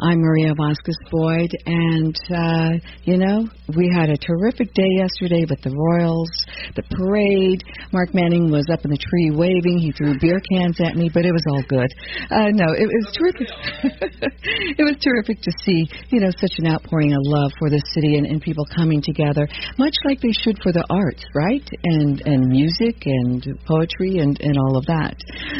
I'm Maria Vasquez-Boyd, and, we had a terrific day yesterday with the Royals, the parade. Mark Manning was up in the tree waving. He threw beer cans at me, but it was all good. It was terrific. It was terrific to see, such an outpouring of love for the city and people coming together, much like they should for the arts, right? And music and poetry and all of that.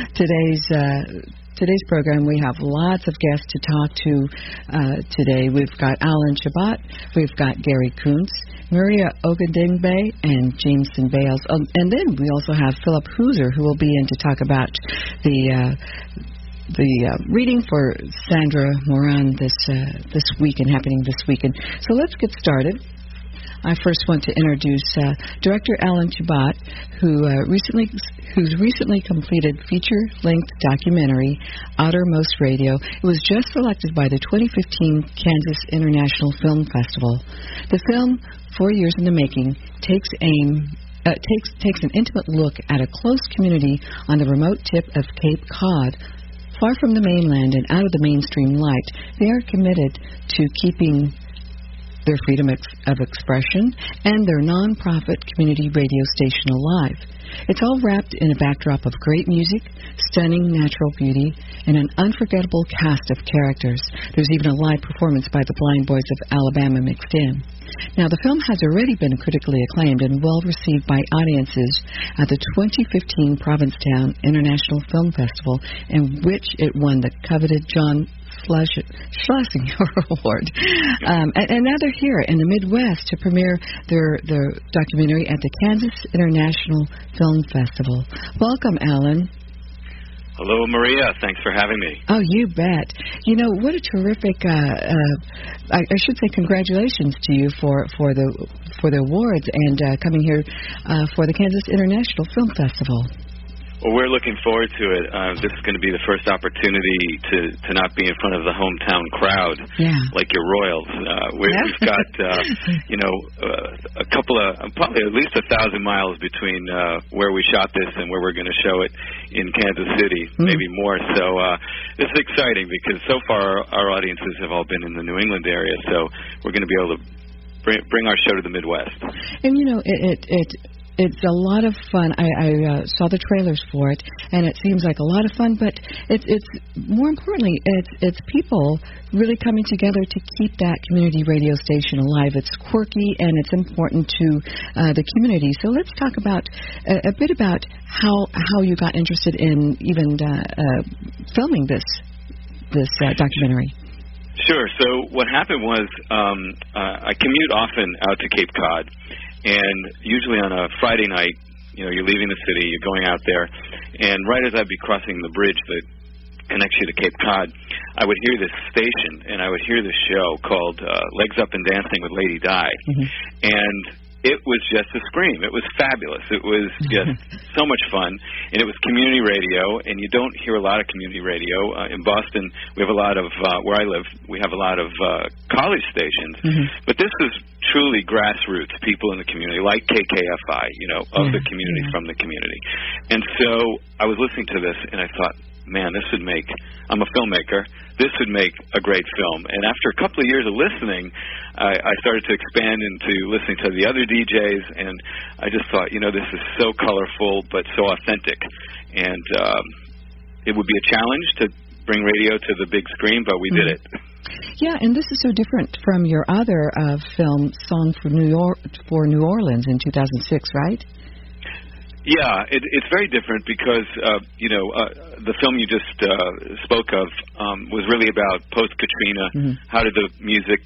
Today's program, we have lots of guests to talk to today. We've got Alan Chabot, we've got Gary Kuntz, Maria Ogadingbe, and Jameson Bales. And then we also have Philip Hooser, who will be in to talk about the reading for Sandra Moran this week and happening this weekend. So let's get started. I first want to introduce Director Alan Chabot, whose recently completed feature-length documentary, Outermost Radio. It was just selected by the 2015 Kansas International Film Festival. The film, 4 years in the making, takes an intimate look at a close community on the remote tip of Cape Cod. Far from the mainland and out of the mainstream light, they are committed to keeping their freedom of expression, and their non-profit community radio station alive. It's all wrapped in a backdrop of great music, stunning natural beauty, and an unforgettable cast of characters. There's even a live performance by the Blind Boys of Alabama mixed in. Now, the film has already been critically acclaimed and well received by audiences at the 2015 Provincetown International Film Festival, in which it won the coveted John Schlesinger Award. And now they're here in the Midwest to premiere their documentary at the Kansas International Film Festival. Welcome, Alan. Hello, Maria. Thanks for having me. Oh, you bet. What a terrific, I should say congratulations to you for the awards and coming here for the Kansas International Film Festival. Well, we're looking forward to it. This is going to be the first opportunity to not be in front of the hometown crowd like your Royals. We've got, a couple of, probably at least 1,000 miles between where we shot this and where we're going to show it in Kansas City, maybe more. So this is exciting because so far our audiences have all been in the New England area, so we're going to be able to bring our show to the Midwest. And, it's a lot of fun. I saw the trailers for it, and it seems like a lot of fun. But it's more importantly, it's people really coming together to keep that community radio station alive. It's quirky and it's important to the community. So let's talk about a bit about how you got interested in even filming this documentary. Sure. So what happened was I commute often out to Cape Cod. And usually on a Friday night, you're leaving the city, you're going out there, and right as I'd be crossing the bridge that connects you to Cape Cod, I would hear this station, and I would hear this show called Legs Up and Dancing with Lady Di. And it was just a scream. It was fabulous. It was just so much fun. And it was community radio, and you don't hear a lot of community radio. In Boston, we have a lot of, where I live, we have a lot of college stations. But this is truly grassroots, people in the community, like KKFI, of the community, from the community. And so I was listening to this, and I thought, man, I'm a filmmaker, this would make a great film. And after a couple of years of listening, I started to expand into listening to the other DJs, and I just thought, this is so colorful but so authentic. And it would be a challenge to bring radio to the big screen, but we did it. Yeah, and this is so different from your other film, Song for New Orleans in 2006, right? Yeah, it's very different because, the film you just spoke of was really about post-Katrina. How did the music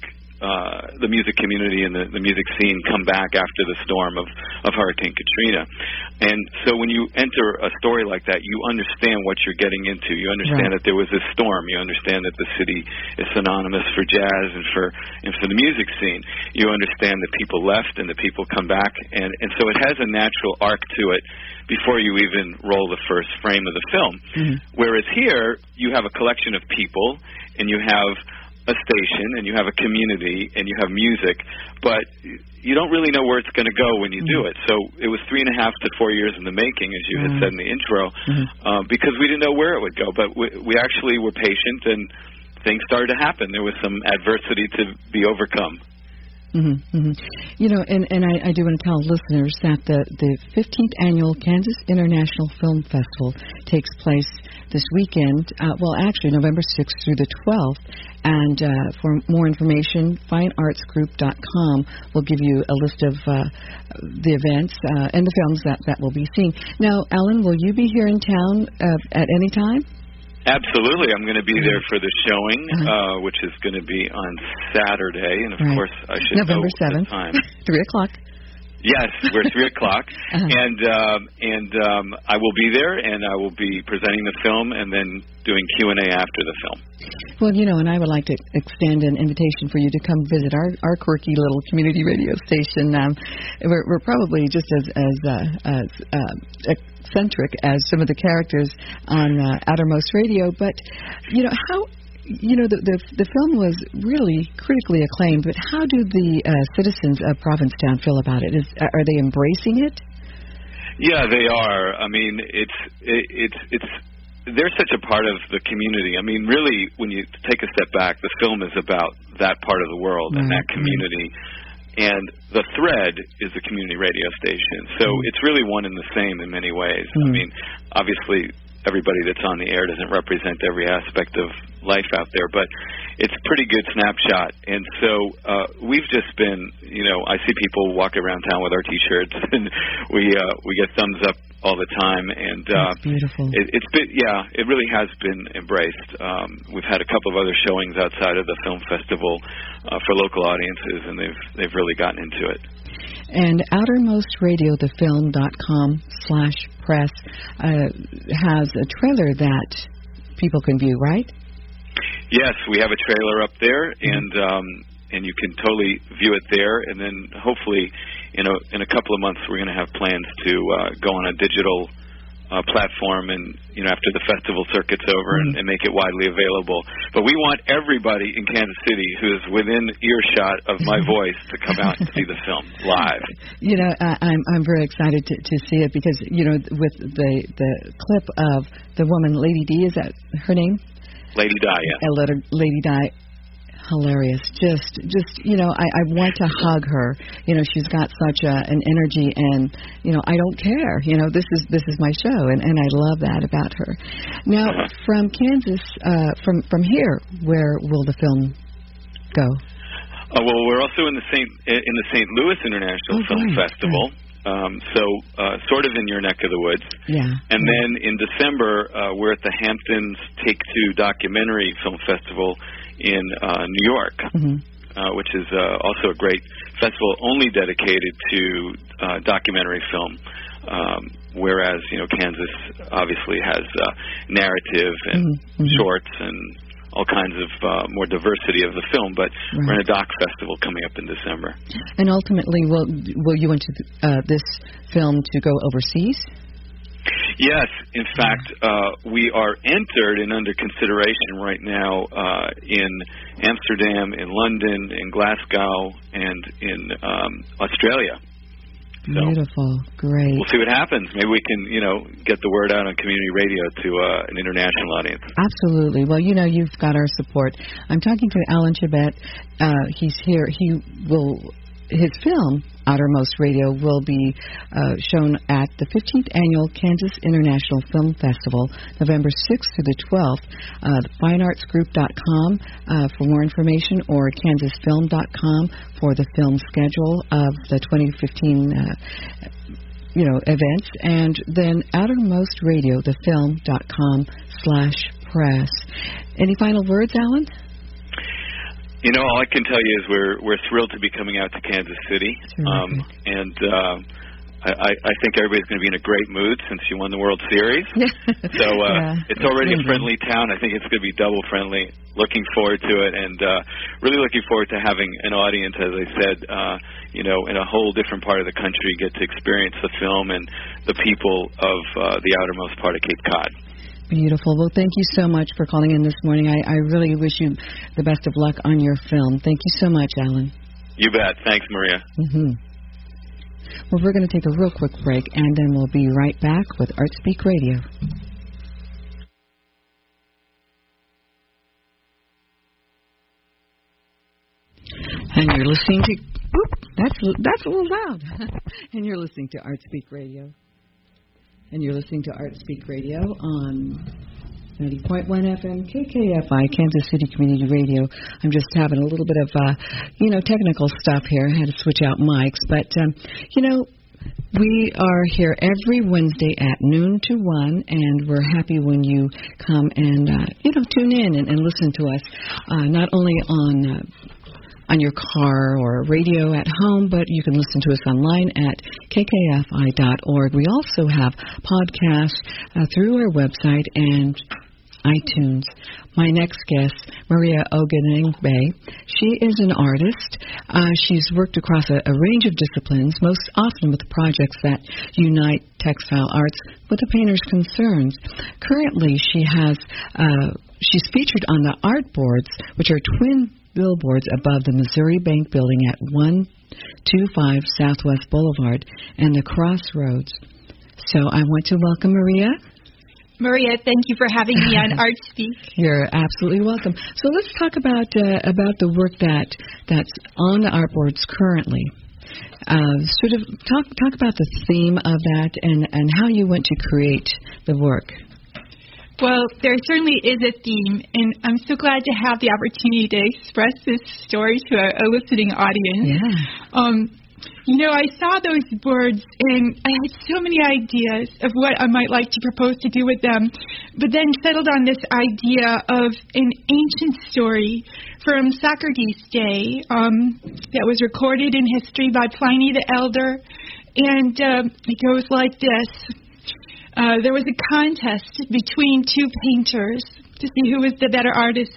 community and the music scene come back after the storm of Hurricane Katrina? And so when you enter a story like that, you understand what you're getting into. You understand that there was a storm. You understand that the city is synonymous for jazz and for the music scene. You understand that people left and that people come back. And so it has a natural arc to it before you even roll the first frame of the film. Whereas here, you have a collection of people and you have a station and you have a community and you have music, but you don't really know where it's going to go when you do it. So it was 3.5 to 4 years in the making, as you had said in the intro, because we didn't know where it would go. But we actually were patient, and things started to happen. There was some adversity to be overcome. Mm-hmm, mm-hmm. You know, and I do want to tell listeners that the 15th Annual Kansas International Film Festival takes place this weekend, actually November 6th through the 12th. And for more information, fineartsgroup.com will give you a list of the events and the films that we'll be seeing. Now, Alan, will you be here in town at any time? Absolutely. I'm going to be there for the showing, which is going to be on Saturday. And, of course, I should November know 7th. the time. 3 o'clock. Yes, we're 3 o'clock. And I will be there, and I will be presenting the film and then doing Q&A after the film. Well, you know, and I would like to extend an invitation for you to come visit our quirky little community radio station. We're probably just as eccentric as some of the characters on Outermost Radio, but you know how. You know, the film was really critically acclaimed, but how do the citizens of Provincetown feel about it? Are they embracing it? Yeah, they are. I mean, they're such a part of the community. I mean, really, when you take a step back, the film is about that part of the world and that community. And the thread is the community radio station. So it's really one and the same in many ways. I mean, obviously, everybody that's on the air doesn't represent every aspect of life out there, but it's a pretty good snapshot. And so we've just been, you know, I see people walk around town with our T-shirts, and we get thumbs up all the time. And that's beautiful. It's been, it really has been embraced. We've had a couple of other showings outside of the film festival for local audiences, and they've really gotten into it. And outermostradiofilm.com/press has a trailer that people can view, right? Yes, we have a trailer up there, and you can totally view it there. And then hopefully, in a couple of months, we're going to have plans to go on a digital platform, and after the festival circuit's over, and make it widely available. But we want everybody in Kansas City who is within earshot of my voice to come out and see the film live. You know, I'm very excited to see it because with the clip of the woman, Lady D, is that her name? Lady Di, yeah. Lady Di. Hilarious. Just I want to hug her. She's got such an energy, and I don't care. This is my show, and I love that about her. Now, from Kansas, from here, where will the film go? Well, we're also in the St. Louis International Film Festival. So sort of in your neck of the woods. Yeah. And then in December, we're at the Hamptons Take-Two Documentary Film Festival in New York, which is also a great festival only dedicated to documentary film, whereas, Kansas obviously has narrative and shorts and all kinds of more diversity of the film, but we're in a doc festival coming up in December. And ultimately, will you want this film to go overseas? Yes. In fact, we are entered and under consideration right now in Amsterdam, in London, in Glasgow, and in Australia. Beautiful. Great. We'll see what happens. Maybe we can, get the word out on community radio to an international audience. Absolutely. Well, you've got our support. I'm talking to Alan Chabet. He's here. His film, Outermost Radio, will be shown at the 15th Annual Kansas International Film Festival, November 6th through the 12th. FineArtsGroup.com for more information, or KansasFilm.com for the film schedule of the 2015 events, and then OutermostRadioTheFilm.com/press. Any final words, Alan? All I can tell you is we're thrilled to be coming out to Kansas City, and I think everybody's going to be in a great mood since you won the World Series. So it's already a friendly town. I think it's going to be double friendly. Looking forward to it, and really looking forward to having an audience, as I said, in a whole different part of the country, get to experience the film and the people of the outermost part of Cape Cod. Beautiful. Well, thank you so much for calling in this morning. I really wish you the best of luck on your film. Thank you so much, Alan. You bet. Thanks, Maria. Well, we're going to take a real quick break, and then we'll be right back with ArtSpeak Radio. And you're listening to, that's a little loud. And you're listening to ArtSpeak Radio. And you're listening to ArtSpeak Radio on 90.1 FM, KKFI, Kansas City Community Radio. I'm just having a little bit of, technical stuff here. I had to switch out mics. But, we are here every Wednesday at noon to 1, and we're happy when you come and, tune in and listen to us, not only on your car or radio at home, but you can listen to us online at kkfi.org. We also have podcasts through our website and iTunes. My next guest, Maria Oguningbe, she is an artist. She's worked across a range of disciplines, most often with projects that unite textile arts with the painter's concerns. Currently, she's featured on the art boards, which are twin billboards above the Missouri Bank building at 125 Southwest Boulevard and the Crossroads. So I want to welcome Maria. Maria, thank you for having me on ArtSpeak. You're absolutely welcome. So let's talk about the work that's on the artboards currently. Sort of talk about the theme of that and how you went to create the work. Well, there certainly is a theme, and I'm so glad to have the opportunity to express this story to a listening audience. Yeah. I saw those boards, and I had so many ideas of what I might like to propose to do with them, but then settled on this idea of an ancient story from Socrates' day that was recorded in history by Pliny the Elder, and it goes like this. There was a contest between two painters to see who was the better artist,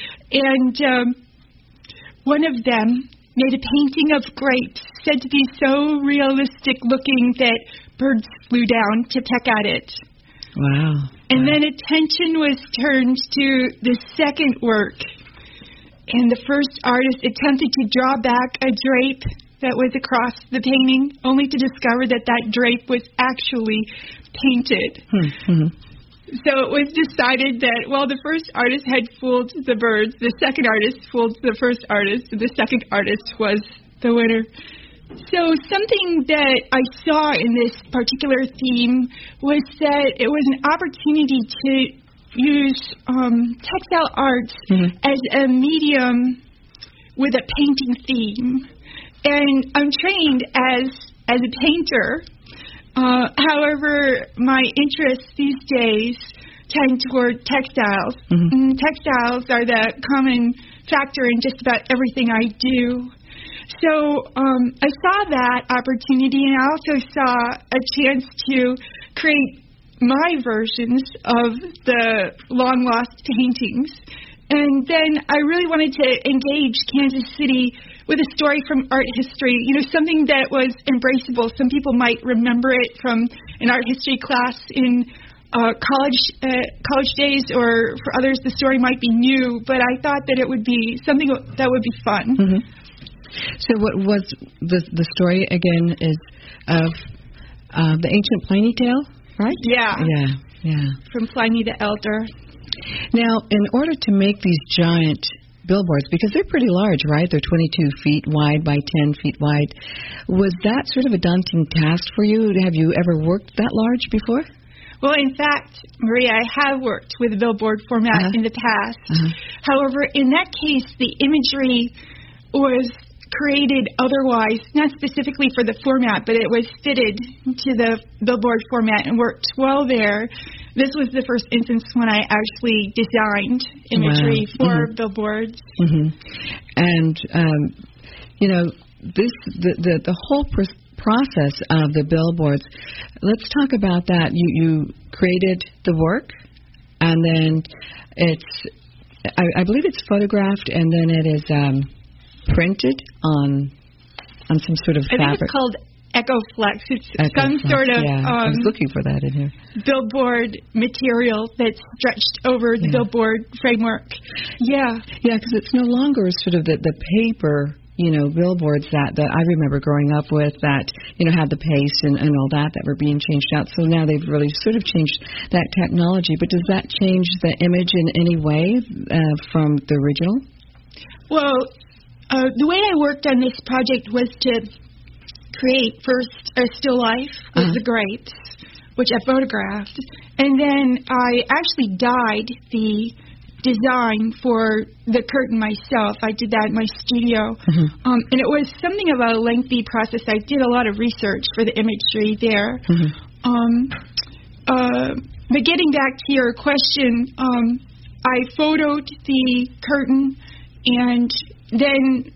and one of them made a painting of grapes said to be so realistic looking that birds flew down to peck at it. Wow. And then attention was turned to the second work, and the first artist attempted to draw back a drape that was across the painting, only to discover that drape was actually painted. Mm-hmm. So it was decided that, the first artist had fooled the birds, the second artist fooled the first artist, and the second artist was the winner. So something that I saw in this particular theme was that it was an opportunity to use textile arts as a medium with a painting theme. And I'm trained as a painter. However, my interests these days tend toward textiles. Mm-hmm. Textiles are the common factor in just about everything I do. So I saw that opportunity, and I also saw a chance to create my versions of the long-lost paintings. And then I really wanted to engage Kansas City with a story from art history, something that was embraceable. Some people might remember it from an art history class in college days, or for others the story might be new, but I thought that it would be something that would be fun. Mm-hmm. So what was the story again is of the ancient Pliny tale, right? Yeah. Yeah. From Pliny the Elder. Now, in order to make these giant billboards, because they're pretty large, right? They're 22 feet wide by 10 feet wide. Was that sort of a daunting task for you? Have you ever worked that large before? Well, in fact, Maria, I have worked with a billboard format in the past. However, in that case, the imagery was created otherwise, not specifically for the format, but it was fitted to the billboard format and worked well there. This was the first instance when I actually designed imagery for billboards. Mm-hmm. And, the whole process of the billboards, let's talk about that. You created the work, and then I believe it's photographed, and then it is printed on some sort of fabric. I think it's called EcoFlex. It's some sort of I was looking for that in here. Billboard material that's stretched over the billboard framework. Yeah, because it's no longer sort of the paper, billboards that I remember growing up with that, had the paste and all that were being changed out. So now they've really sort of changed that technology. But does that change the image in any way from the original? Well, the way I worked on this project was to create first a still life with the grapes, which I photographed, and then I actually dyed the design for the curtain myself. I did that in my studio, and it was something of a lengthy process. I did a lot of research for the imagery there. But getting back to your question, I photoed the curtain and then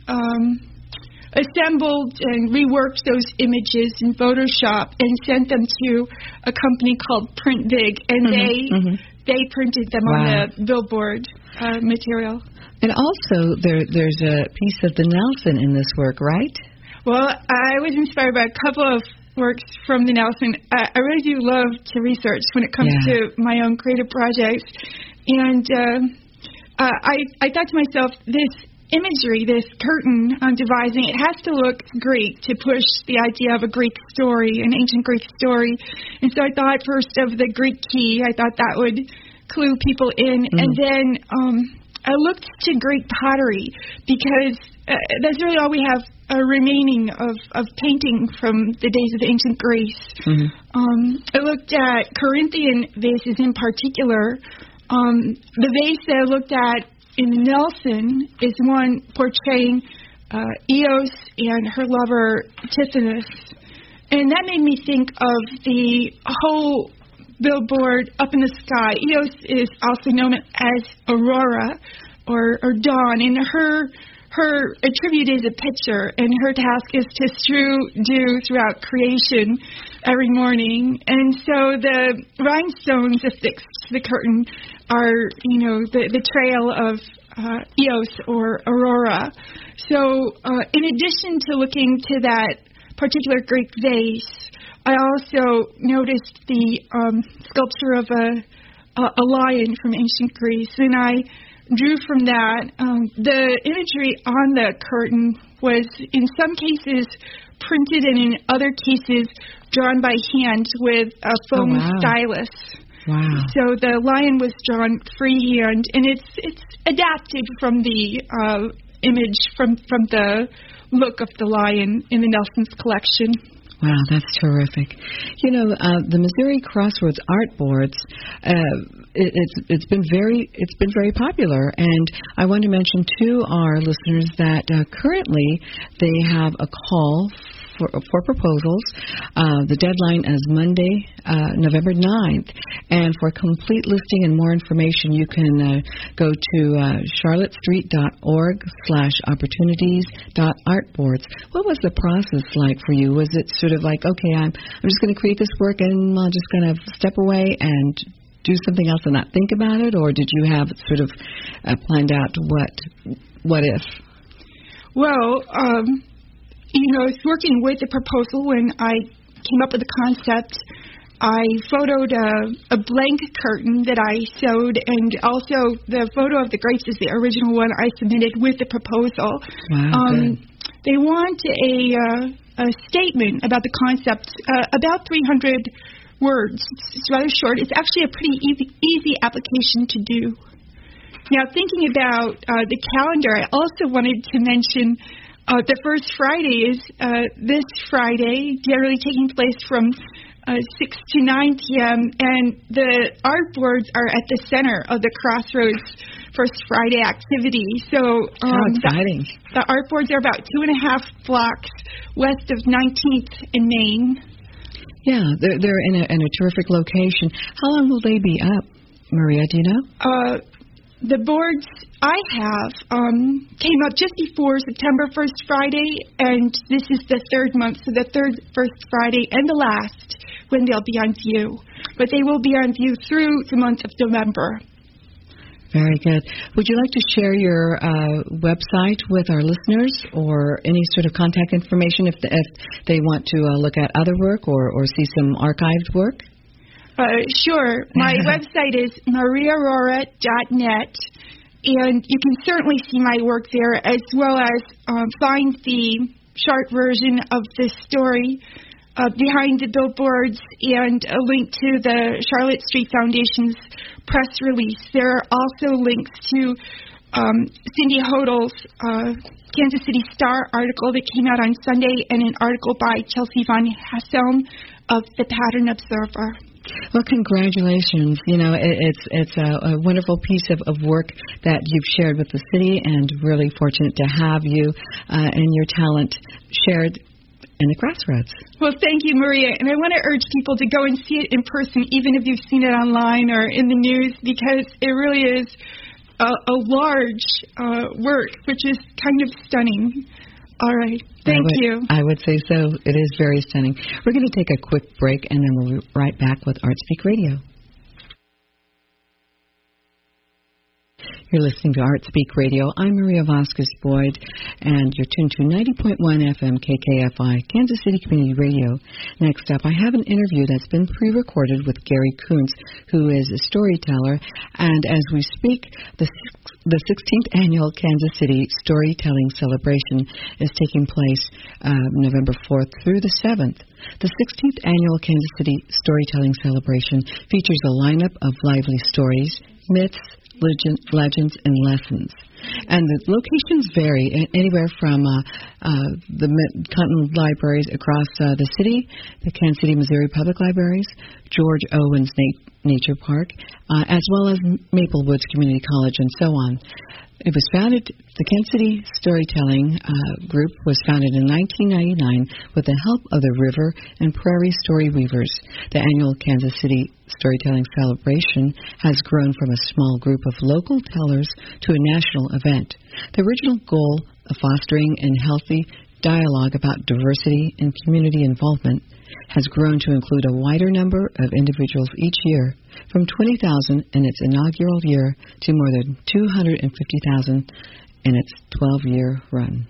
assembled and reworked those images in Photoshop and sent them to a company called PrintVig, and they printed them on the billboard material. And also, there's a piece of the Nelson in this work, right? Well, I was inspired by a couple of works from the Nelson. I really do love to research when it comes to my own creative projects. And I thought to myself, this imagery, this curtain I'm devising, it has to look Greek to push the idea of a Greek story, an ancient Greek story. And so I thought first of the Greek key. I thought that would clue people in. And then I looked to Greek pottery because that's really all we have remaining of painting from the days of ancient Greece. I looked at Corinthian vases in particular. The vase that I looked at in Nelson is one portraying Eos and her lover Tithonus. And that made me think of the whole billboard up in the sky. Eos is also known as Aurora or Dawn, and her attribute is a pitcher, and her task is to strew dew throughout creation every morning. And so the rhinestones affixed to the curtain are, the trail of Eos or Aurora. So in addition to looking to that particular Greek vase, I also noticed the sculpture of a lion from ancient Greece, and I drew from that. The imagery on the curtain was in some cases printed and in other cases drawn by hand with a foam stylus. Wow. So the lion was drawn freehand, and it's adapted from the image from the look of the lion in the Nelson's collection. Wow, that's terrific. The Missouri Crossroads art boards, it's been very popular, and I want to mention to our listeners that currently they have a call for proposals. The deadline is Monday, November 9th. And for a complete listing and more information, you can go to charlottestreet.org/opportunities.artboards. What was the process like for you? Was it sort of like, okay, I'm just going to create this work and I'm just going to step away and do something else and not think about it? Or did you have sort of planned out what if? Well, I was working with the proposal when I came up with the concept. I photoed a blank curtain that I sewed, and also the photo of the grapes is the original one I submitted with the proposal. Wow, they want a statement about the concept, about 300 words. It's rather short. It's actually a pretty easy application to do. Now, thinking about the calendar, I also wanted to mention the first Friday is this Friday, generally taking place from 6 to 9 p.m., and the art boards are at the center of the Crossroads First Friday activity. So how exciting. The art boards are about 2.5 blocks west of 19th in Maine. Yeah, they're in a terrific location. How long will they be up, Maria, do you know? The boards I have came up just before September 1st Friday, and this is the third month, so the first Friday and the last when they'll be on view. But they will be on view through the month of November. Very good. Would you like to share your website with our listeners, or any sort of contact information if they want to look at other work or see some archived work? Sure. My website is mariarohra.net, and you can certainly see my work there, as well as find the short version of the story behind the billboards and a link to the Charlotte Street Foundation's press release. There are also links to Cindy Hodl's Kansas City Star article that came out on Sunday, and an article by Chelsea Von Hasselm of the Pattern Observer. Well, congratulations. You know, it's a wonderful piece of work that you've shared with the city, and really fortunate to have you and your talent shared in the Crossroads. Well, thank you, Maria. And I want to urge people to go and see it in person, even if you've seen it online or in the news, because it really is a large work, which is kind of stunning. All right. Thank you. I would say so. It is very stunning. We're going to take a quick break, and then we'll be right back with ArtSpeak Radio. You're listening to ArtSpeak Radio. I'm Maria Vasquez-Boyd, and you're tuned to 90.1 FM KKFI, Kansas City Community Radio. Next up, I have an interview that's been pre-recorded with Gary Kuntz, who is a storyteller, and as we speak, the 16th Annual Kansas City Storytelling Celebration is taking place November 4th through the 7th. The 16th Annual Kansas City Storytelling Celebration features a lineup of lively stories, myths, legends, and lessons. And the locations vary anywhere from the Continental Libraries across the city, the Kansas City, Missouri Public Libraries, George Owens Nature Park, as well as Maple Woods Community College, and so on. It was founded, the Kansas City Storytelling Group was founded in 1999 with the help of the River and Prairie Story Weavers. The annual Kansas City Storytelling Celebration has grown from a small group of local tellers to a national event. The original goal of fostering a healthy dialogue about diversity and community involvement has grown to include a wider number of individuals each year, from 20,000 in its inaugural year to more than 250,000 in its 12-year run.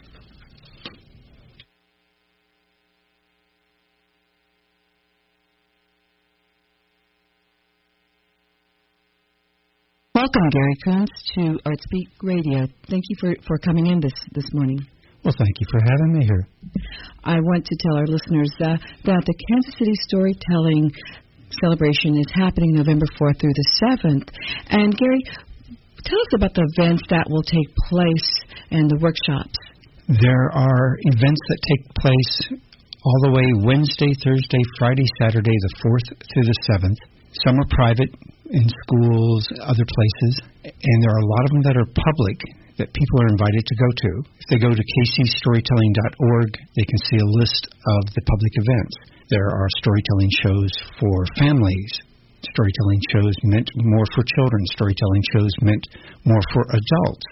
Welcome, Gary Kuntz, to ArtSpeak Radio. Thank you for coming in this morning. Well, thank you for having me here. I want to tell our listeners that the Kansas City Storytelling Celebration is happening November 4th through the 7th. And, Gary, tell us about the events that will take place and the workshops. There are events that take place all the way Wednesday, Thursday, Friday, Saturday, the 4th through the 7th. Some are private in schools, other places, and there are a lot of them that are public that people are invited to go to. If they go to kcstorytelling.org, they can see a list of the public events. There are storytelling shows for families. Storytelling shows meant more for children. Storytelling shows meant more for adults.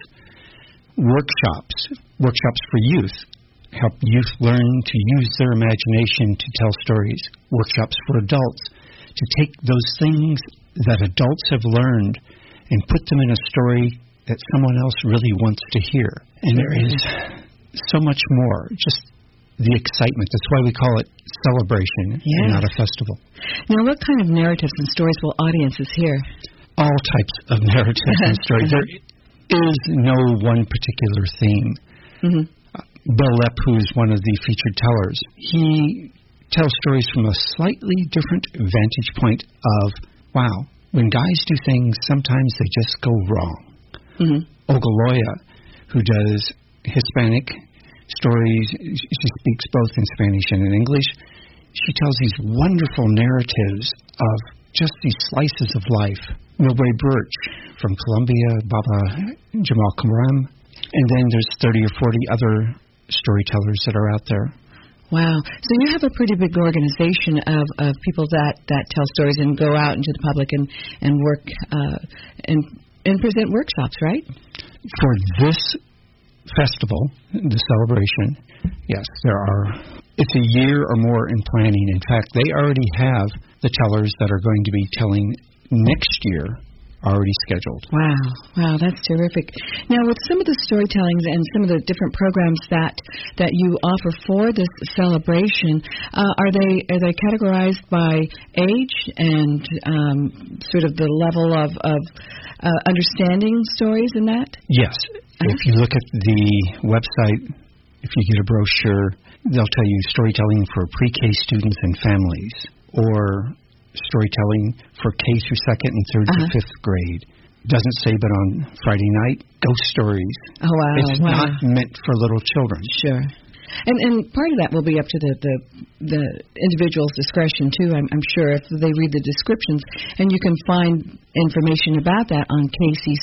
Workshops for youth. Help youth learn to use their imagination to tell stories. Workshops for adults to take those things that adults have learned and put them in a story that someone else really wants to hear. And there is so much more, just the excitement. That's why we call it celebration and not a festival. Now, what kind of narratives and stories will audiences hear? All types of narratives and stories. There is no one particular theme. Mm-hmm. Bill Lepp, who is one of the featured tellers, he tells stories from a slightly different vantage point of, wow, when guys do things, sometimes they just go wrong. Mm-hmm. Ogaloya, who does Hispanic stories, she speaks both in Spanish and in English. She tells these wonderful narratives of just these slices of life. Milway Birch from Columbia, Baba Jamal Karam, and then there's 30 or 40 other storytellers that are out there. Wow. So you have a pretty big organization of people that tell stories and go out into the public and work and present workshops, right? For this festival, the celebration, yes, it's a year or more in planning. In fact, they already have the tellers that are going to be telling next year already scheduled. Wow, that's terrific. Now, with some of the storytellings and some of the different programs that you offer for this celebration, are they categorized by age and sort of the level of understanding stories in that? Yes. If you look at the website, if you get a brochure, they'll tell you storytelling for pre-K students and families, or storytelling for K through second and third to fifth grade. doesn't say, but on Friday night, ghost stories. Oh, wow. It's not meant for little children. Sure. And part of that will be up to the individual's discretion, too, I'm sure, if they read the descriptions. And you can find information about that on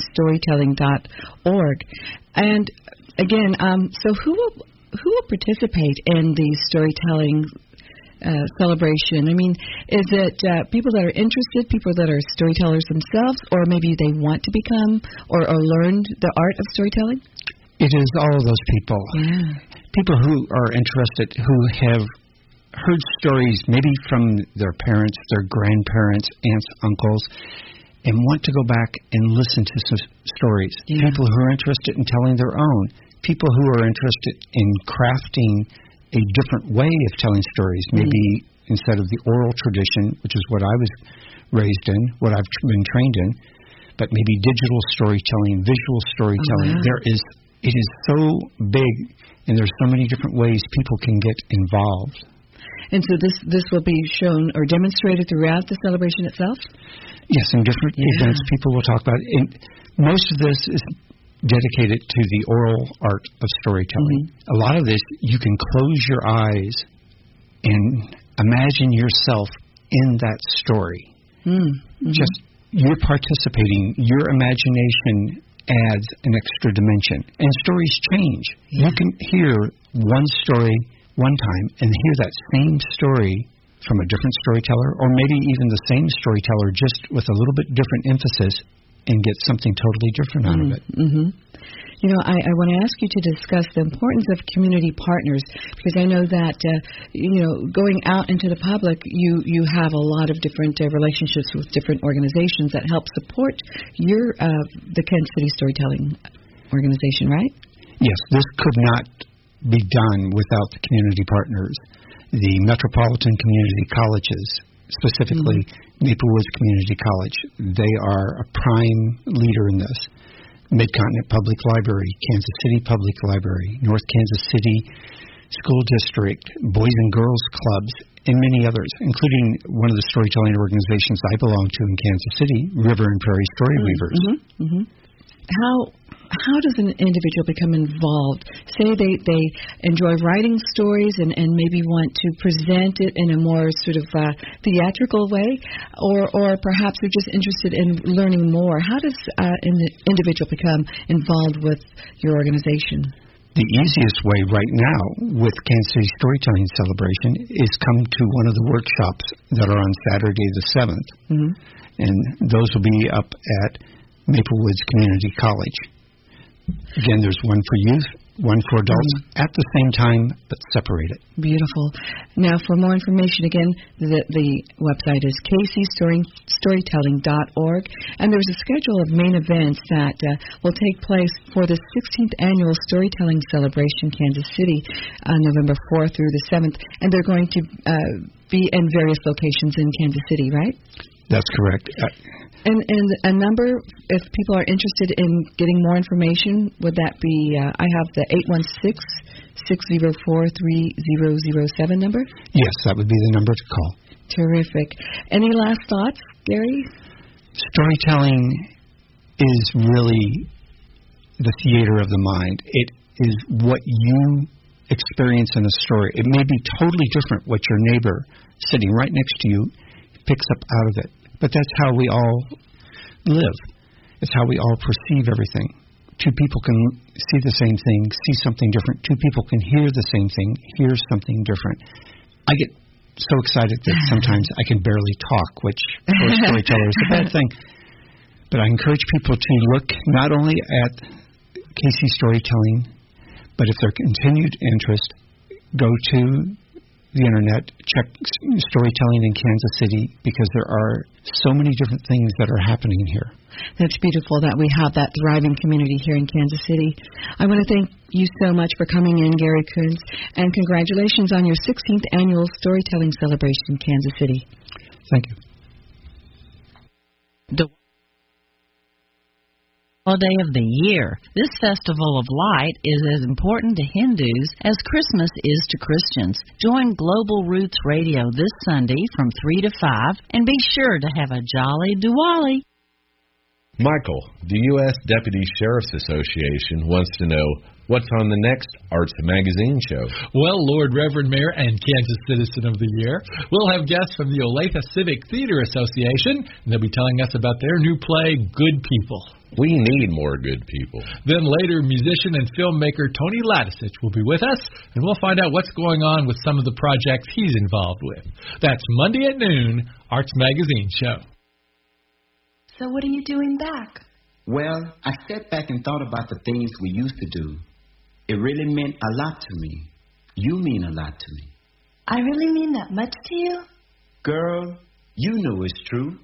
kcstorytelling.org. And, again, so who will participate in the storytelling celebration? I mean, is it people that are interested, people that are storytellers themselves, or maybe they want to become or learn the art of storytelling? It is all of those people. Yeah. People who are interested, who have heard stories maybe from their parents, their grandparents, aunts, uncles, and want to go back and listen to some stories. Yeah. People who are interested in telling their own. People who are interested in crafting a different way of telling stories, maybe instead of the oral tradition, which is what I was raised in, what I've been trained in, but maybe digital storytelling, visual storytelling. Oh, wow. It is so big, and there's so many different ways people can get involved. And so this will be shown or demonstrated throughout the celebration itself? Yes, in different events people will talk about it. And most of this is dedicated to the oral art of storytelling. Mm-hmm. A lot of this, you can close your eyes and imagine yourself in that story. Mm-hmm. Just you're participating, your imagination adds an extra dimension. And stories change. Yeah. You can hear one story one time and hear that same story from a different storyteller, or maybe even the same storyteller just with a little bit different emphasis, and get something totally different out of it. Mm-hmm. You know, I want to ask you to discuss the importance of community partners, because I know that, going out into the public, you have a lot of different relationships with different organizations that help support the Kansas City Storytelling Organization, right? Yes, this could not be done without the community partners. The metropolitan community colleges, specifically Maple Woods Community College, they are a prime leader in this. Mid-Continent Public Library, Kansas City Public Library, North Kansas City School District, Boys and Girls Clubs, and many others, including one of the storytelling organizations I belong to in Kansas City, River and Prairie Story Weavers. Mm-hmm. Mm-hmm. How does an individual become involved? Say they enjoy writing stories and maybe want to present it in a more sort of theatrical way, or perhaps they're just interested in learning more. How does an individual become involved with your organization? The easiest way right now with Kansas City Storytelling Celebration is come to one of the workshops that are on Saturday the 7th. Mm-hmm. And those will be up at Maple Woods Community College. Again, there's one for youth, one for adults at the same time, but separated. Beautiful. Now, for more information, again, the website is kcstorytelling.org, and there's a schedule of main events that will take place for the 16th Annual Storytelling Celebration, Kansas City, November 4th through the 7th, and they're going to be in various locations in Kansas City, right? That's correct. And a number, if people are interested in getting more information, would that be, I have the 816-604-3007 number? Yes, that would be the number to call. Terrific. Any last thoughts, Gary? Storytelling is really the theater of the mind. It is what you experience in a story. It may be totally different what your neighbor sitting right next to you picks up out of it. But that's how we all live. It's how we all perceive everything. Two people can see the same thing, see something different. Two people can hear the same thing, hear something different. I get so excited that sometimes I can barely talk, which for a storyteller is a bad thing. But I encourage people to look not only at KC Storytelling, but if they're continued interest, go to the internet, check storytelling in Kansas City, because there are so many different things that are happening here. That's beautiful that we have that thriving community here in Kansas City. I want to thank you so much for coming in, Gary Kuntz, and congratulations on your 16th Annual Storytelling Celebration in Kansas City. Thank you. Holiday of the year. This festival of light is as important to Hindus as Christmas is to Christians. Join Global Roots Radio this Sunday from 3 to 5 and be sure to have a jolly Diwali. Michael, the U.S. Deputy Sheriff's Association wants to know what's on the next Arts Magazine show. Well, Lord Reverend Mayor and Kansas Citizen of the Year, we'll have guests from the Olathe Civic Theater Association, and they'll be telling us about their new play, Good People. We need more good people. Then later, musician and filmmaker Tony Ladisich will be with us, and we'll find out what's going on with some of the projects he's involved with. That's Monday at noon, Arts Magazine show. So what are you doing back? Well, I sat back and thought about the things we used to do. It really meant a lot to me. You mean a lot to me. I really mean that much to you? Girl, you know it's true.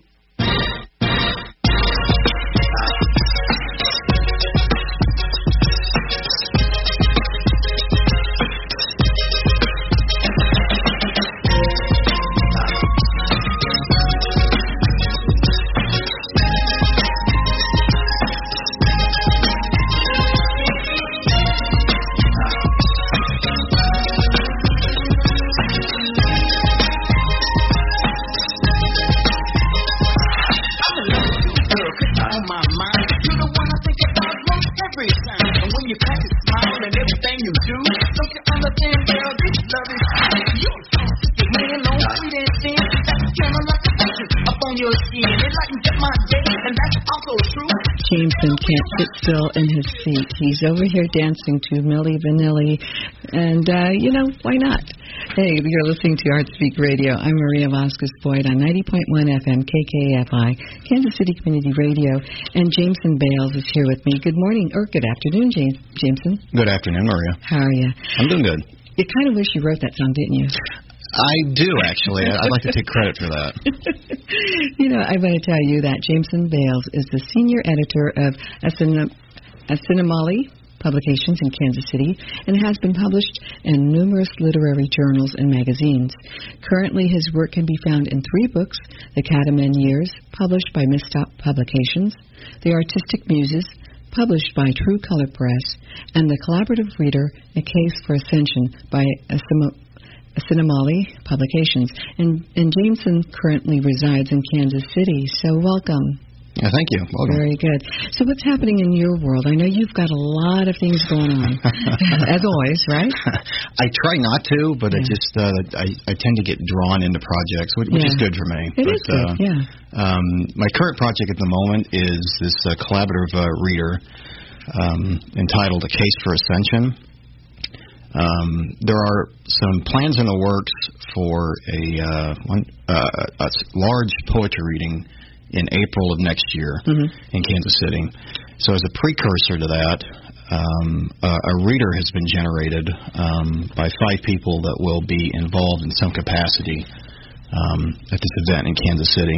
Jameson can't sit still in his seat. He's over here dancing to Milli Vanilli, and, why not? Hey, you're listening to Art Speak Radio. I'm Maria Vasquez-Boyd on 90.1 FM KKFI, Kansas City Community Radio, and Jameson Bales is here with me. Good morning, or good afternoon, Jameson. Good afternoon, Maria. How are you? I'm doing good. You kind of wish you wrote that song, didn't you? I do, actually. I'd like to take credit for that. I want to tell you that Jameson Bales is the senior editor of Asinemali Publications in Kansas City and has been published in numerous literary journals and magazines. Currently, his work can be found in 3 books: The Catamount Years, published by Misstop Publications; The Artistic Muses, published by True Color Press; and The Collaborative Reader, A Case for Ascension by Asinemali Publications. And Jameson currently resides in Kansas City, so welcome. Yeah, thank you. Welcome. Very good. So what's happening in your world? I know you've got a lot of things going on, as always, right? I try not to, but I tend to get drawn into projects, which is good for me. It is good, yeah. My current project at the moment is this collaborative reader entitled A Case for Ascension. There are some plans in the works for a large poetry reading in April of next year in Kansas City. So as a precursor to that, a reader has been generated by 5 people that will be involved in some capacity at this event in Kansas City.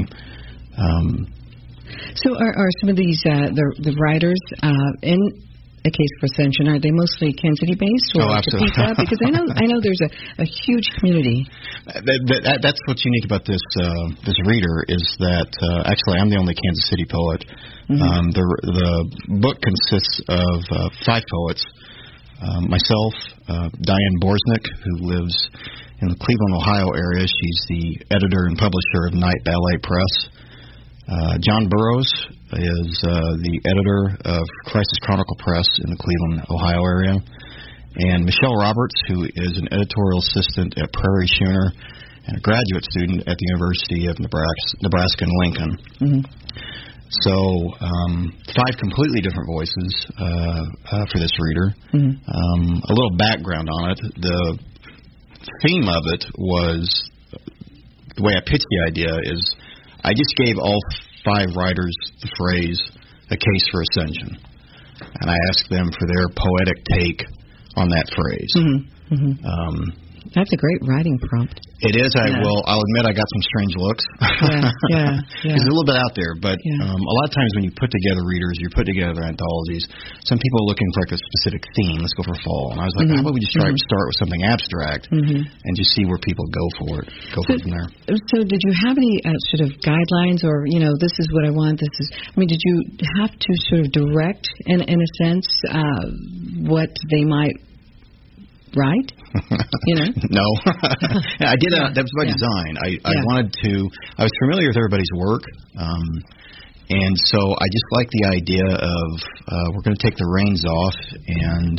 So are some of these the writers in A Case for Ascension, are they mostly Kansas City based or Topeka? Because I know there's a huge community. That's what's unique about this reader is that actually I'm the only Kansas City poet. The book consists of 5 poets. Myself, Diane Borsnick, who lives in the Cleveland, Ohio area. She's the editor and publisher of Night Ballet Press. John Burroughs is the editor of Crisis Chronicle Press in the Cleveland, Ohio area. And Michelle Roberts, who is an editorial assistant at Prairie Schooner and a graduate student at the University of Nebraska in Lincoln. So 5 completely different voices for this reader. A little background on it. The theme of it was, the way I pitched the idea is, I just gave all 5 writers the phrase, A Case for Ascension. And I asked them for their poetic take on that phrase. That's a great writing prompt. It is. I'll admit I got some strange looks. Yeah. It's a little bit out there, but a lot of times when you put together readers, you put together anthologies, some people are looking for like a specific theme. Let's go for fall. And I was like, how about we just start with something abstract and just see where people go for it. From there. So did you have any sort of guidelines or, this is what I want, did you have to sort of direct, in a sense, what they might write? No. I did. That was by design. I wanted to. I was familiar with everybody's work, And so I just like the idea of we're going to take the reins off, and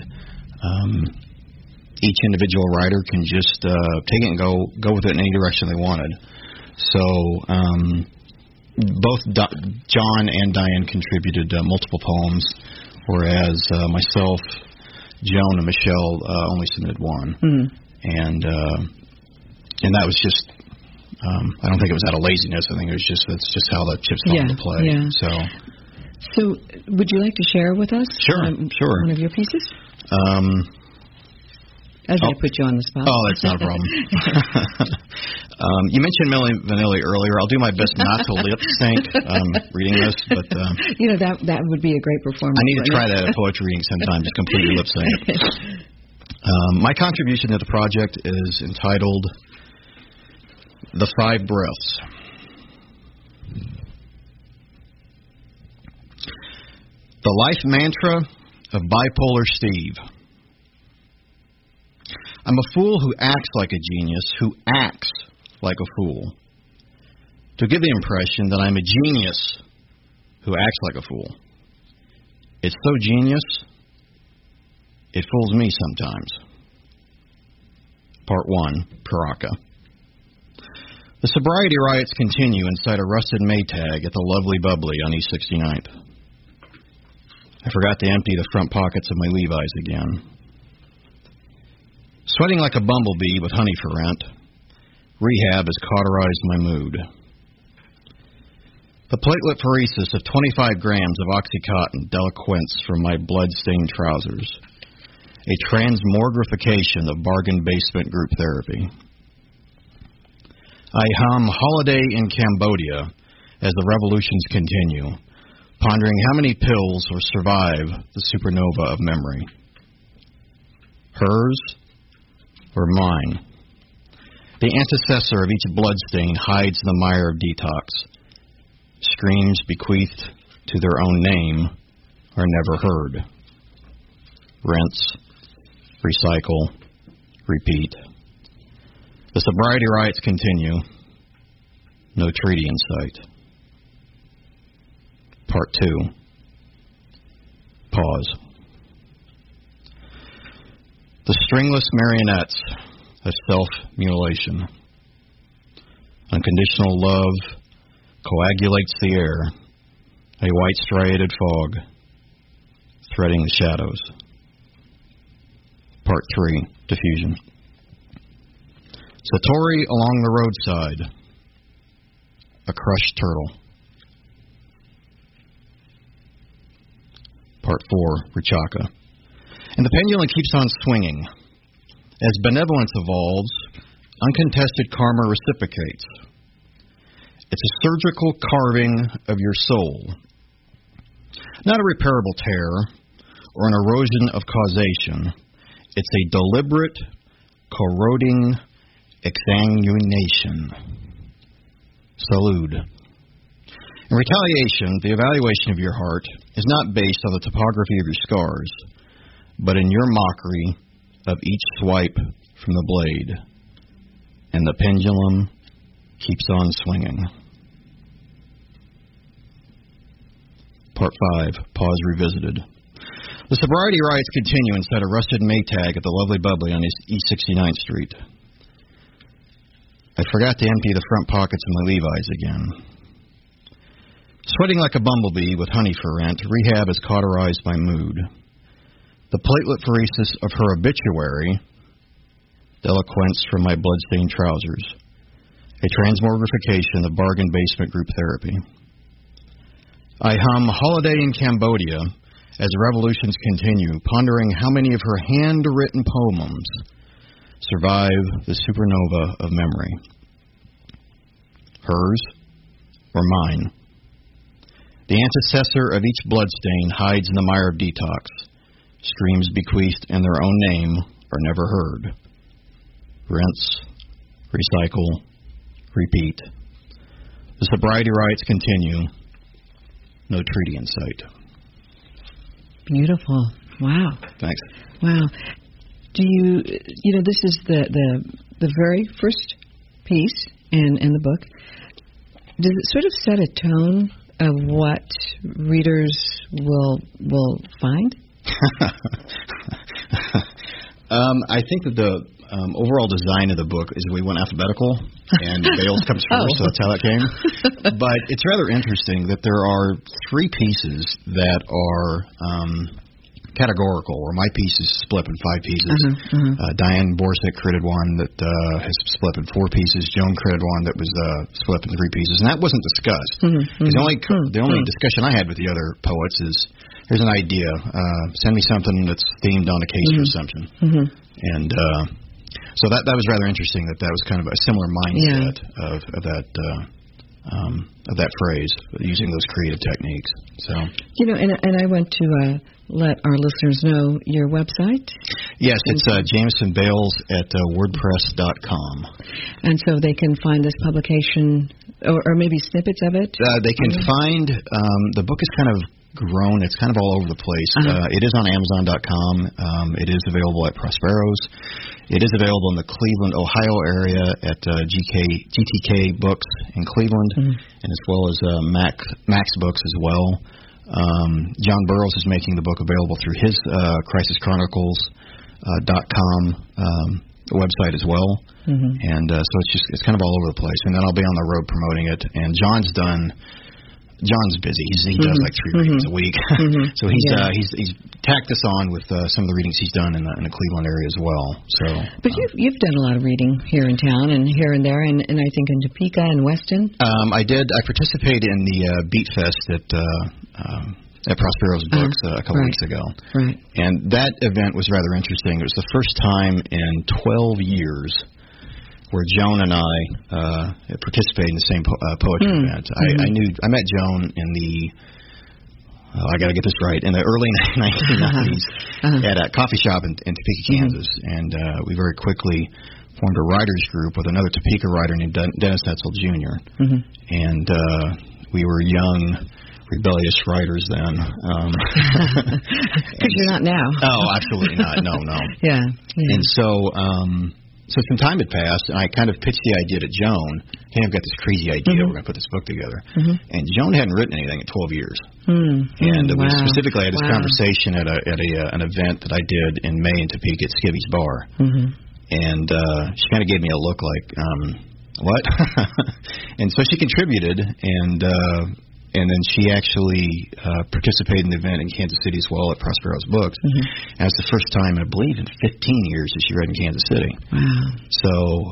each individual writer can just take it and go with it in any direction they wanted. So both John and Diane contributed multiple poems, whereas myself, Joan, and Michelle only submitted one. And that was just, I don't think it was out of laziness. I think it was that's just how the chips fell into play. Yeah. So would you like to share with us? Sure. One of your pieces? As I put you on the spot. Oh, that's not a problem. You mentioned Milli Vanilli earlier. I'll do my best not to lip sync reading this, but that would be a great performance. I need to try that at poetry reading sometime, just completely lip sync. My contribution to the project is entitled "The Five Breaths." The life mantra of bipolar Steve. I'm a fool who acts like a genius, who acts like a fool. To give the impression that I'm a genius who acts like a fool. It's so genius, it fools me sometimes. Part 1, Paraka. The sobriety riots continue inside a rusted Maytag at the Lovely Bubbly on East 69th. I forgot to empty the front pockets of my Levi's again. Sweating like a bumblebee with honey for rent, rehab has cauterized my mood. The platelet pheresis of 25 grams of OxyContin deliquescence from my blood-stained trousers. A transmogrification of bargain basement group therapy. I hum Holiday in Cambodia as the revolutions continue, pondering how many pills will survive the supernova of memory. Hers or mine? The antecessor of each bloodstain hides the mire of detox. Screams bequeathed to their own name are never heard. Rinse, recycle, repeat. The sobriety riots continue. No treaty in sight. Part 2. Pause. The stringless marionettes of self-mutilation. Unconditional love coagulates the air, a white striated fog, threading the shadows. Part 3, Diffusion. Satori along the roadside, a crushed turtle. Part 4, Rechaka. And the pendulum keeps on swinging. As benevolence evolves, uncontested karma reciprocates. It's a surgical carving of your soul. Not a repairable tear or an erosion of causation. It's a deliberate, corroding exsanguination. Salud. In retaliation, the evaluation of your heart is not based on the topography of your scars, but in your mockery of each swipe from the blade. And the pendulum keeps on swinging. Part 5, Pause Revisited. The sobriety riots continue inside a rusted Maytag at the Lovely Bubbly on East 69th Street. I forgot to empty the front pockets of my Levi's again. Sweating like a bumblebee with honey for rent, rehab has cauterized my mood. The platelet pheresis of her obituary, deliquescence from my bloodstained trousers, a transmogrification of bargain basement group therapy. I hum Holiday in Cambodia as revolutions continue, pondering how many of her handwritten poems survive the supernova of memory. Hers or mine? The antecessor of each bloodstain hides in the mire of detox. Screams bequeathed in their own name are never heard. Rinse, recycle, repeat. The sobriety riots continue. No treaty in sight. Beautiful. Wow. Thanks. Wow. Do you know, this is the very first piece in the book. Does it sort of set a tone of what readers will find? I think that the overall design of the book is we went alphabetical, and Bales comes first, so that's how that came. But it's rather interesting that there are 3 pieces that are categorical, or my piece is split up in 5 pieces. Diane Borsick created one that has split up in 4 pieces. Joan created one that was split up in 3 pieces, and that wasn't discussed. The only discussion I had with the other poets is, here's an idea. Send me something that's themed on a case for assumption. And so that was rather interesting. That was kind of a similar mindset of that phrase, using those creative techniques. So and I want to let our listeners know your website. Yes, it's Jameson Bales at WordPress.com. And so they can find this publication, or maybe snippets of it. They can find the book is kind of grown. It's kind of all over the place. It is on Amazon.com. It is available at Prospero's. It is available in the Cleveland, Ohio area at GTK Books in Cleveland, and as well as Max Books as well. John Burroughs is making the book available through his CrisisChronicles.com website as well. And so it's kind of all over the place. And then I'll be on the road promoting it. And John's busy. He does like 3 readings a week. So he's tacked us on with some of the readings he's done in the Cleveland area as well. So, but you've done a lot of reading here in town and here and there, and I think in Topeka and Weston. I did. I participated in the Beat Fest at Prospero's Books a couple weeks ago. Right. And that event was rather interesting. It was the first time in 12 years where Joan and I participated in the same poetry event. I met Joan in the I got to get this right, in the early 1990s at a coffee shop in Topeka, Kansas, and we very quickly formed a writers group with another Topeka writer named Dennis Netzel Jr. And we were young, rebellious writers then. Because you're not now. Oh, absolutely not. No. Yeah. And so some time had passed, and I kind of pitched the idea to Joan. Hey, I've got this crazy idea. We're going to put this book together. And Joan hadn't written anything in 12 years. And we specifically had this conversation at an event that I did in May in Topeka at Skivvy's Bar. And she kind of gave me a look like, what? And so she contributed, and then she actually participated in the event in Kansas City as well at Prospero's Books. And it's the first time, I believe, in 15 years that she read in Kansas City. Wow. So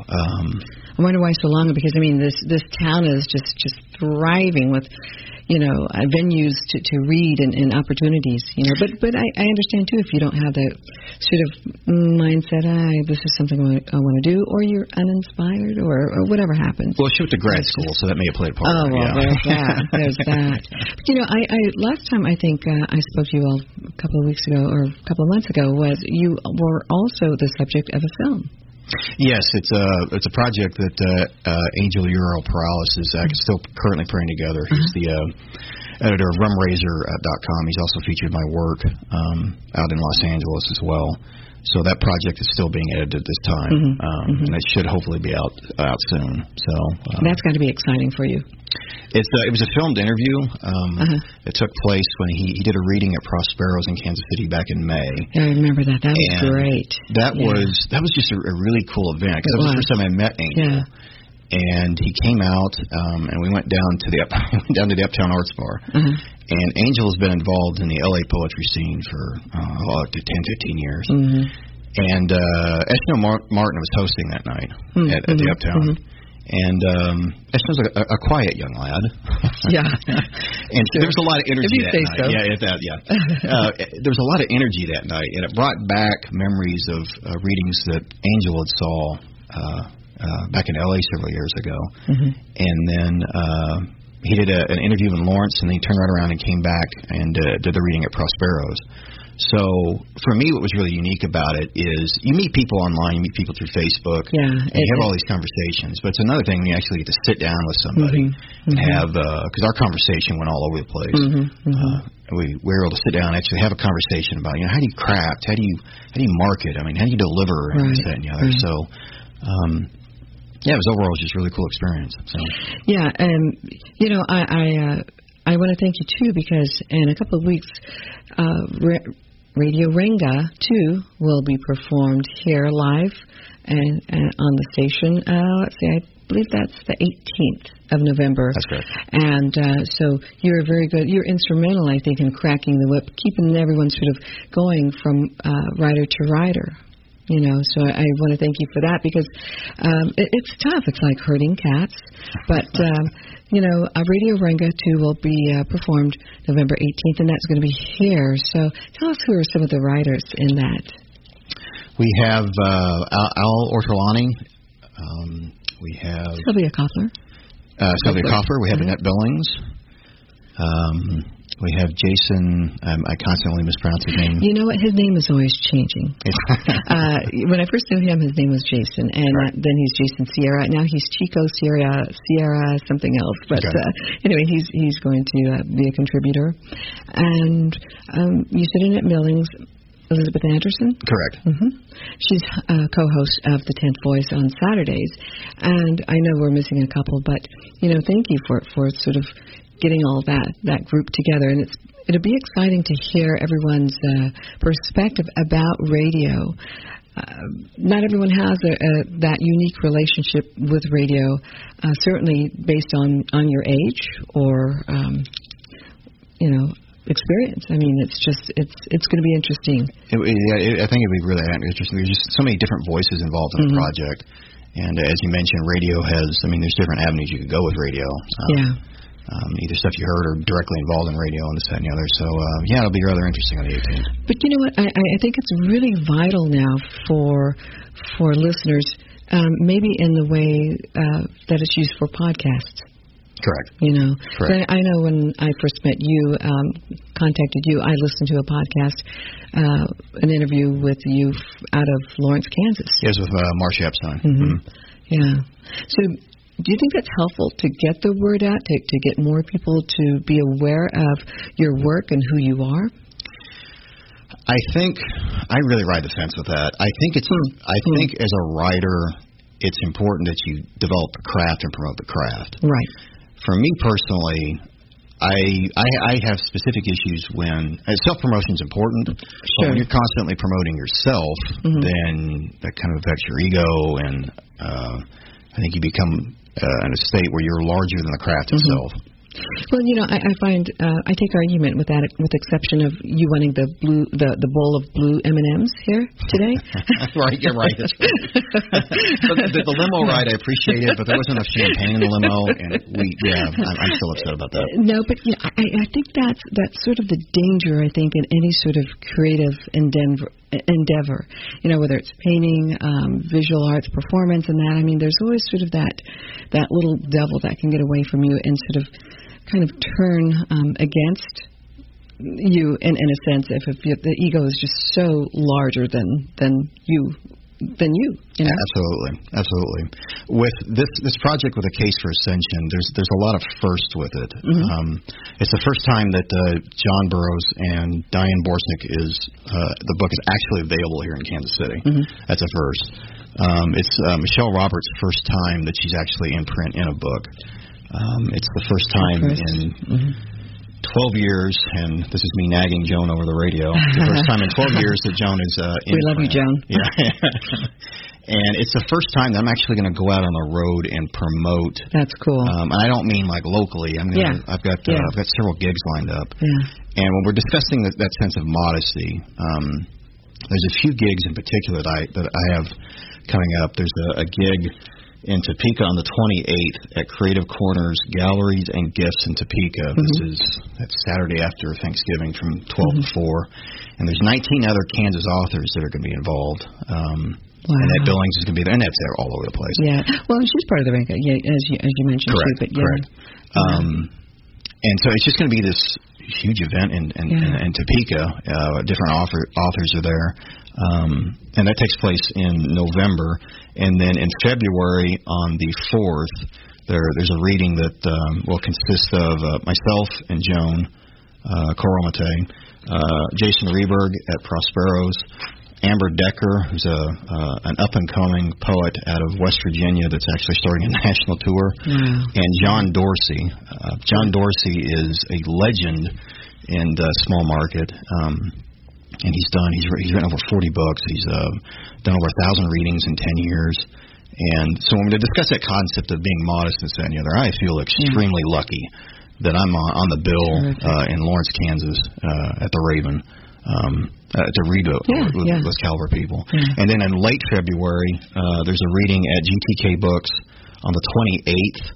I wonder why so long, because I mean this town is just thriving with venues to read and opportunities, but I understand too if you don't have that sort of mindset, this is something I want to do, or you're uninspired, or whatever happens. Well, she went to grad school, so that may have played a part. Oh, well, there's that. But I last time I think I spoke to you all a couple of weeks ago or a couple of months ago was you were also the subject of a film. Yes, it's a project that Angel Uriel-Perales is still currently putting together. He's the editor of RumRaiser.com. He's also featured my work out in Los Angeles as well. So that project is still being edited at this time, and it should hopefully be out soon. So that's got to be exciting for you. It was a filmed interview. It took place when he did a reading at Prospero's in Kansas City back in May. Yeah, I remember that. That was great. That was just a really cool event, because that was the first time I met Angel. Yeah. And he came out, and we went down to the Uptown Arts Bar. And Angel has been involved in the LA poetry scene for up to 10, 15 years. And Eshno Martin was hosting that night at the Uptown. And Eshno's a quiet young lad. Yeah. And there was a lot of energy that night. So. There was a lot of energy that night, and it brought back memories of readings that Angel had saw back in LA several years ago. And then he did an interview in Lawrence, and then he turned right around and came back and did the reading at Prospero's. So for me, what was really unique about it is you meet people online, you meet people through Facebook, and you have all these conversations. But it's another thing when you actually get to sit down with somebody and have, because our conversation went all over the place. We were able to sit down and actually have a conversation about, how do you craft, how do you market, how do you deliver, and this, that, and the other. So it was overall just a really cool experience. So. Yeah, I I want to thank you, too, because in a couple of weeks, Radio Renga, too, will be performed here live and on the station. Let's see, I believe that's the 18th of November. That's correct. And so you're very good. You're instrumental, I think, in cracking the whip, keeping everyone sort of going from rider to rider. You know, so I want to thank you for that because it's tough. It's like herding cats. But, you know, Radio Renga, too, will be performed November 18th, and that's going to be here. So tell us who are some of the riders in that. We have Al Ortolani. We have Sylvia Koffler. We have Annette Billings. We have Jason. I constantly mispronounce his name. You know what? His name is always changing. When I first knew him, his name was Jason, and then he's Jason Sierra. Now he's Chico Sierra something else. But anyway, he's going to be a contributor. And you said Annette Billings. Elizabeth Anderson? Correct. Mm-hmm. She's co-host of The 10th Voice on Saturdays. And I know we're missing a couple, but, you know, thank you for sort of getting all that group together. And it'll be exciting to hear everyone's perspective about radio. Not everyone has that unique relationship with radio, certainly based on your age or, you know, experience. I mean, it's going to be interesting. I think it'd be really interesting. There's just so many different voices involved in the project, and as you mentioned, radio has. I mean, there's different avenues you could go with radio. Either stuff you heard or directly involved in radio and this, that, and the other. So it'll be rather interesting on the 18th. But you know what? I think it's really vital now for listeners, maybe in the way that it's used for podcasts. Correct. You know, correct. I know when I first met you, contacted you, I listened to a podcast, an interview with you out of Lawrence, Kansas. Yes, with Marcia Epstein. Mm-hmm. Yeah. So do you think that's helpful to get the word out, to get more people to be aware of your work and who you are? I think I really ride the fence with that. I think think as a writer, it's important that you develop the craft and promote the craft. Right. For me personally, I have specific issues when self-promotion is important. Sure. But when you're constantly promoting yourself, then that kind of affects your ego, and I think you become in a state where you're larger than the craft itself. Well, you know, I find I take argument with that, with the exception of you wanting the bowl of blue M&Ms here today. Right, you're right. That's right. the limo ride, I appreciate it, but there wasn't enough champagne in the limo, and I'm still upset about that. No, but you know, I think that's sort of the danger. I think in any sort of creative endeavor, you know, whether it's painting, visual arts, performance, and that. I mean, there's always sort of that little devil that can get away from you and sort of kind of turn against you in a sense if the ego is just so larger than you. You know? Absolutely. With this project with A Case for Ascension, there's a lot of firsts with it. It's the first time that John Burroughs and Diane Borsnick the book is actually available here in Kansas City. That's a first. It's Michelle Roberts' first time that she's actually in print in a book. It's the first time in 12 years, and this is me nagging Joan over the radio. It's the first time in 12 years that Joan is in We love print. you, Joan. Yeah. And it's the first time that I'm actually going to go out on the road and promote. That's cool. And I don't mean like locally. I've got several gigs lined up. Yeah. And when we're discussing that sense of modesty, there's a few gigs in particular that I have coming up. There's a gig in Topeka on the 28th at Creative Corners Galleries and Gifts in Topeka. That's Saturday after Thanksgiving from 12 to 4. And there's 19 other Kansas authors that are going to be involved. Wow. Annette Billings is going to be there, and that's there all over the place. Yeah. Well, she's part of the Renga, as you mentioned. Correct. Too, but yeah. Correct. And so it's just going to be this huge event in Topeka. Different authors are there. And that takes place in November. And then in February on the 4th, there's a reading that will consist of myself and Joan Coromate, Jason Reberg at Prosperos, Amber Decker, who's an up-and-coming poet out of West Virginia that's actually starting a national tour, and John Dorsey. John Dorsey is a legend in the small market, and he's written over 40 books. He's done over 1,000 readings in 10 years. And so when we discuss that concept of being modest and that and the other, I feel extremely lucky that I'm on the bill in Lawrence, Kansas, at the Raven. To read with those caliber people. And then in late February, there's a reading at GTK Books on the 28th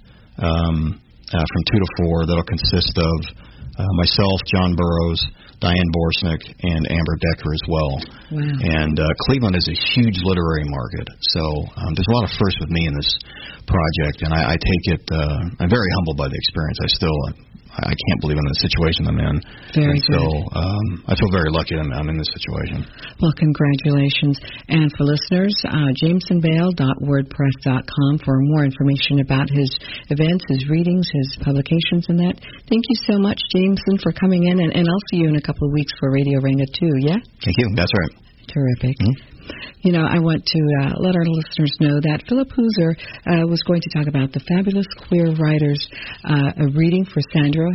from 2 to 4 that'll consist of myself, John Burroughs, Diane Borsnick, and Amber Decker as well. And Cleveland is a huge literary market, so there's a lot of firsts with me in this project, and I take it, I'm very humbled by the experience. I can't believe I'm in the situation I'm in. Very good. So I feel very lucky I'm in this situation. Well, congratulations. And for listeners, jamesonbale.wordpress.com for more information about his events, his readings, his publications, and that. Thank you so much, Jameson, for coming in. And I'll see you in a couple of weeks for Radio Ringa, too, yeah? Thank you. That's right. Terrific. You know, I want to let our listeners know that Philip Hooser was going to talk about the Fabulous Queer Writers, a reading for Sandra,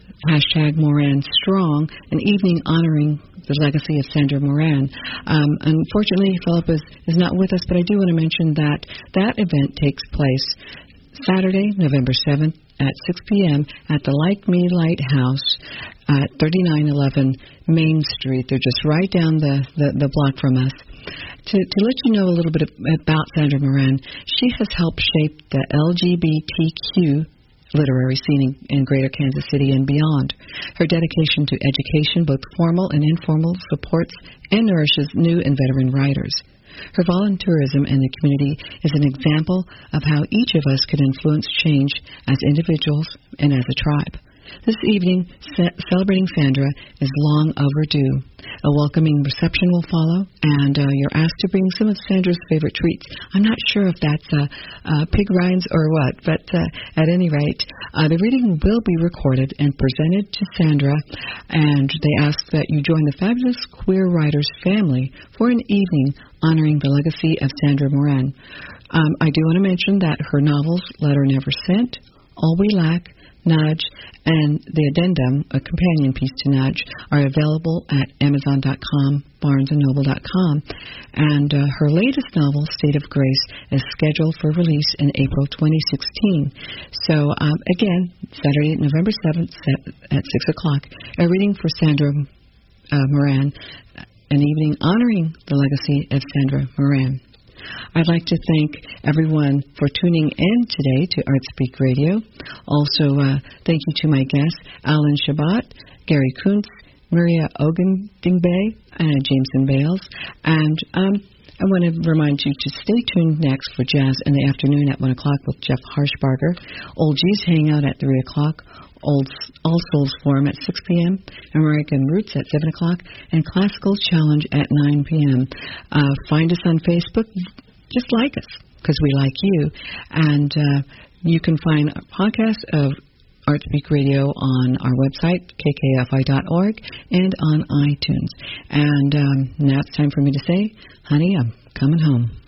#Moran Strong, an evening honoring the legacy of Sandra Moran. Unfortunately, Philip is not with us, but I do want to mention that event takes place Saturday, November 7th at 6 p.m. at the Like Me Lighthouse at 3911 Main Street. They're just right down the block from us. To let you know a little bit about Sandra Moran, she has helped shape the LGBTQ literary scene in Greater Kansas City and beyond. Her dedication to education, both formal and informal, supports and nourishes new and veteran writers. Her volunteerism in the community is an example of how each of us can influence change as individuals and as a tribe. This evening, celebrating Sandra is long overdue. A welcoming reception will follow, and you're asked to bring some of Sandra's favorite treats. I'm not sure if that's pig rinds or what, but at any rate, the reading will be recorded and presented to Sandra, and they ask that you join the Fabulous Queer Writers family for an evening honoring the legacy of Sandra Moran. I do want to mention that her novels, Letter Never Sent, All We Lack, Nudge, and the addendum, a companion piece to Nudge, are available at Amazon.com, BarnesandNoble.com. And her latest novel, State of Grace, is scheduled for release in April 2016. So, again, Saturday, November 7th at 6 o'clock, a reading for Sandra Moran, an evening honoring the legacy of Sandra Moran. I'd like to thank everyone for tuning in today to ArtSpeak Radio. Also, thank you to my guests, Alan Shabbat, Gary Kuntz, Maria Ogendingbe, and Jameson Bales. And I want to remind you to stay tuned next for Jazz in the Afternoon at 1 o'clock with Jeff Harshbarger, Old G's Hangout at 3 o'clock, All Souls Forum at 6 p.m., American Roots at 7 o'clock, and Classical Challenge at 9 p.m. Find us on Facebook. Just like us, because we like you. And you can find a podcast of ArtSpeak Radio on our website, kkfi.org, and on iTunes. And now it's time for me to say, honey, I'm coming home.